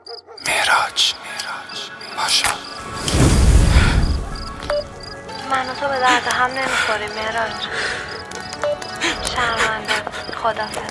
مهراج پاشا. من و تو به درد هم نمیخوریم مهراج. شرمنده. خدافظ.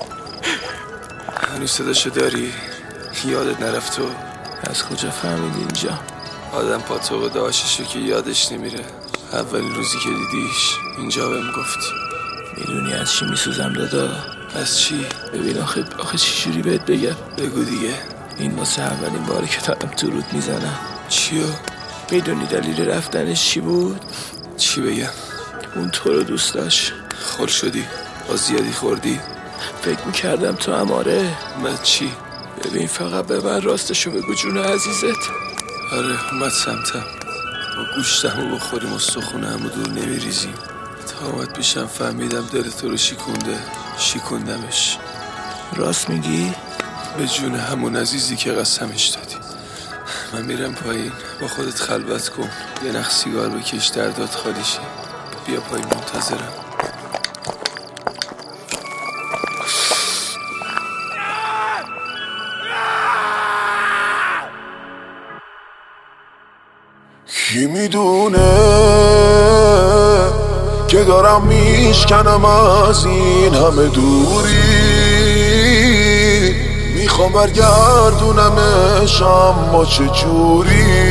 هنوز صداشو داری؟ یادت نرفت؟ تو از کجا فهمیدی اینجا؟ آدم پاتوق داشتشو که یادش نمیره. اولین روزی که دیدیش اینجا بهم گفتی. میدونی از چی میسوزم دادا؟ از چی؟ ببین آخه چی جوری بهت بگم؟ بگو دیگه. این واسه اولین باری که دارم تو رود میزنم. چیو؟ میدونی دلیل رفتنش چی بود؟ چی بگم؟ اون تو رو دوست داشت. خور شدی؟ با زیادی خوردی؟ فکر میکردم تو هم آره. من چی؟ ببین فقط به من راستشو بگو جون عزیزت. آره اومد سمتم. با گوشتمو بخوریم و سخونهمو دور نمیریزیم. تا اومد پیشم فهمیدم دل تو رو شیکوندمش. راست میگی؟ به جون همون عزیزی که قسمش دادی. من میرم پایین. با خودت خلوت کن. یه نخ سیگار بکش دردات خالی شه. بیا پایین منتظرم. کی میدونه که دارم میشکنم از این همه دوری. میخوام برگردونمش اما چجوری.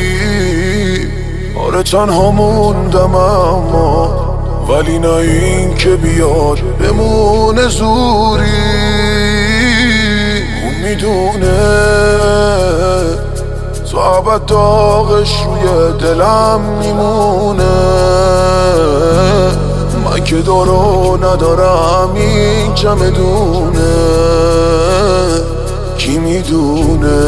آره تنها موندم اما ولی نه این که بیاد بمونه زوری. اون میدونه تو ابد داغش روی دلم میمونه. من که دارو ندارم این چمدونه. کی میدونه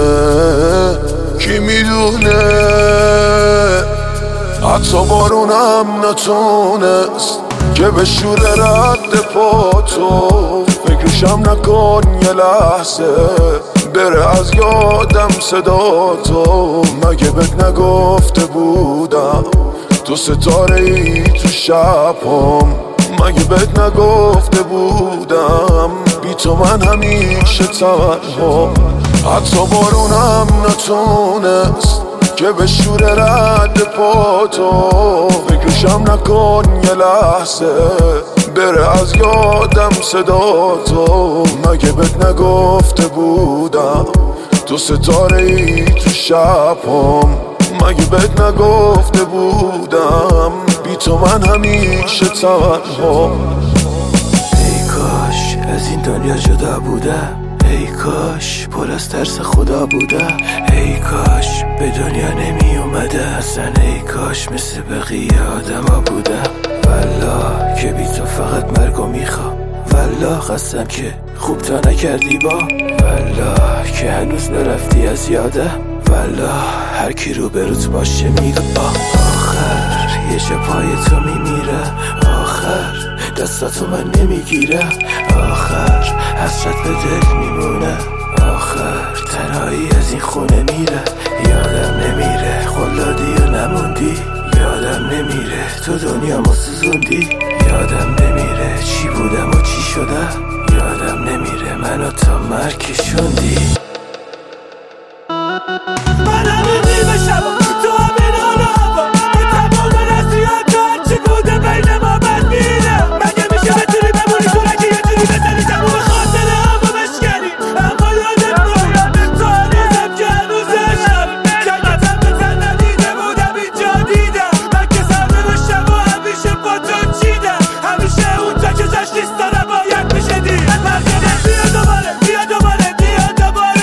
حتی بارونم نتونست که به شور رد پاتو. فکرشم نکن یه لحظه بره از یادم صدا تو. مگه بهت نگفته بودم تو ستاره ای تو شبم؟ مگه بهت نگفته بودم بی تو من همیشه تنها. حتی بارونم نتونست که به شور رد پاتو. فکرشم نکن یه لحظه بره از یادم صدا تو. مگه بهت نگفته بودم تو ستاره ای تو شبم؟ مگه بهت نگفته بودم بی تو من همیشه تنها. ای کاش از این دنیا جدا بودم. ای کاش پر از ترس خدا بودم. ای کاش به دنیا نمی اومده اصلا. ای کاش مثل بقیه آدما بودم. والله که بی تو فقط مرگو میخوام. والله قسم که خوب تا نکردی با. والله که هنوز نرفتی از یادم. والله هر کی رو بروت باشه میگه آخر یه جا پای تو میمیره. آخر دستاتو من نمیگیره. آخر حسرت به دل میمونه. آخر تنهایی از این خونه میره. یادم نمیره خلادی و نموندی. یادم نمیره تو دنیامو سوزوندی. یادم نمیره چی بودم و چی شدم. یادم نمیره منو تا مرگ کشوندی. من همین نیمه شبا تو همین حال هوا به تمام نصیحت هرچی بوده بین ما بد میره. مگه میشه بتونی بمونی تو رگه یه جوری بزنی تموم خاطر همو بشکنی. اما یادت باید تو هنوزم که هنوز عشقم. جنگتم به تن ندیده بودم اینجا دیدم. من که سرده و شبا همیشه با تو چیدم. همیشه اون تا که جاش نیست دارم باید میشه دید. مرگنه بیا دوباره بیا دوباره بیا دوباره.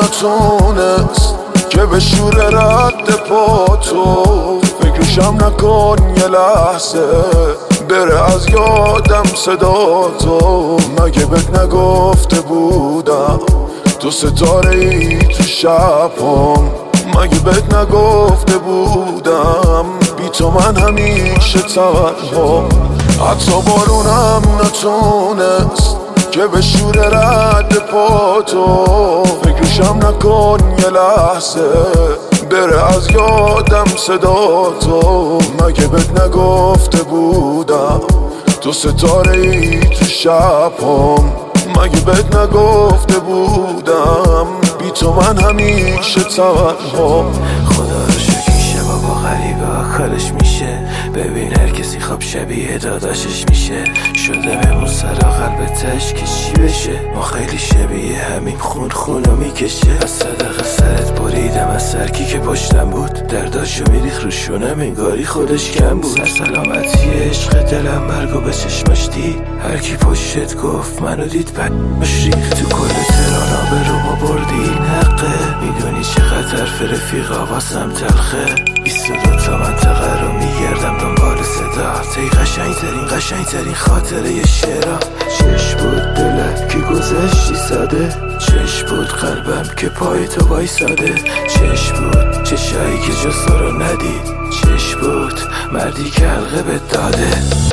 نتونست که به شور رد پا تو فکرشم نکن یه لحظه بره از یادم صدا تو. مگه بهت نگفته بودم تو ستاره ای تو شبم؟ مگه بهت نگفته بودم بی تو من همیشه تنها؟ حتی بارونم نتونست که به شور رد پا تو فکرشم نکن یه لحظه بره از یادم صدا تو. مگه بهت نگفته بودم تو ستاره ای تو شبم؟ مگه بهت نگفته بودم بی تو من همیشه تنها؟ خدا رو شکیشه بابا غریبه کارش میشه. ببین هر کسی خواب شبیه داداشش میشه. شده بمون سرا قلبتش که چی بشه. ما خیلی شبیه همین خونو میکشه. از صدق سرت بریدم از سرکی که پشتم بود. درداشو میریخ رو شونم انگاری خودش کم بود. سر سلامتی عشق دلم مرگو به چشمش دید. هر کی پشتت گفت منو دید بدش ریخت. تو کل تهران آبرومو بردی این حقه. میدونی چقدر حرف رفیقا واسم تلخه. 22 تا منطقه رو میگردم دنبال صدا. تی قشنگترین خاطره یه شعرها. چش بود دلم که گذشتی ساده. چش بود قلبم که پای تو وایساده. چش بود چشایی که جز تو رو ندید. چش بود مردی که حلقه بهت داده.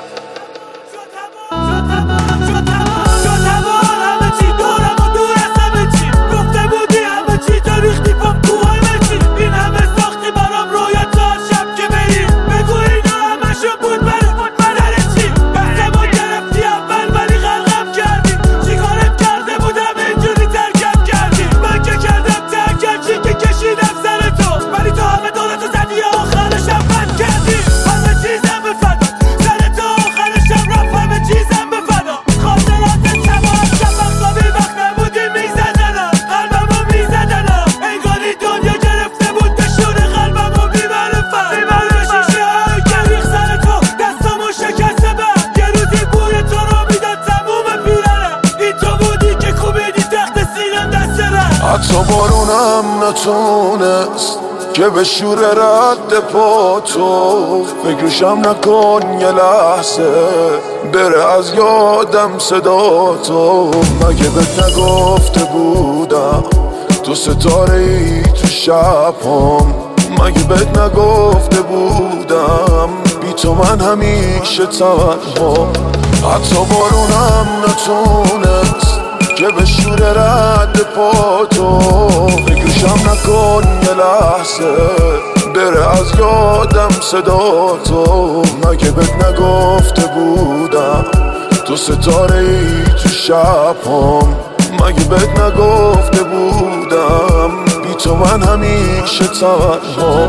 حتی بارونم نتونست که به شور رد پا تو فکرشم نکن یه لحظه بره از یادم صدا تو. مگه بهت نگفته بودم تو ستاره ای تو شبم؟ مگه بهت نگفته بودم بی تو من همیشه تنها؟ حتی بارونم نتونست که به شور رد پا تو فکرشم نکن یه لحظه بره از یادم صدا تو. مگه بهت نگفته بودم تو ستاره ای تو شبم؟ مگه بهت نگفته بودم بی تو من همیشه تنها؟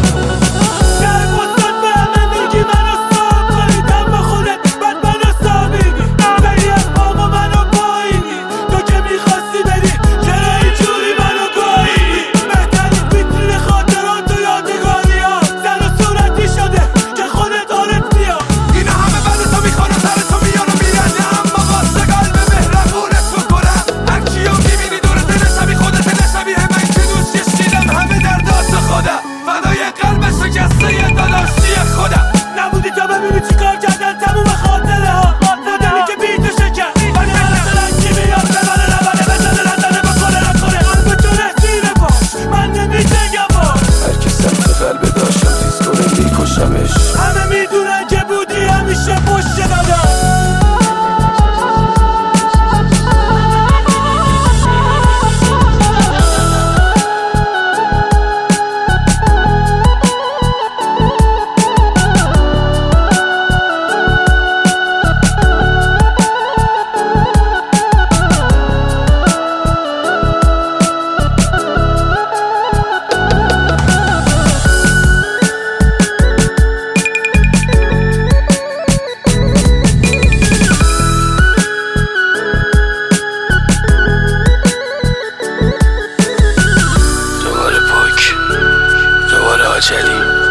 همه میدونن که بودی همیشه پشت دادم. دوباره عجلی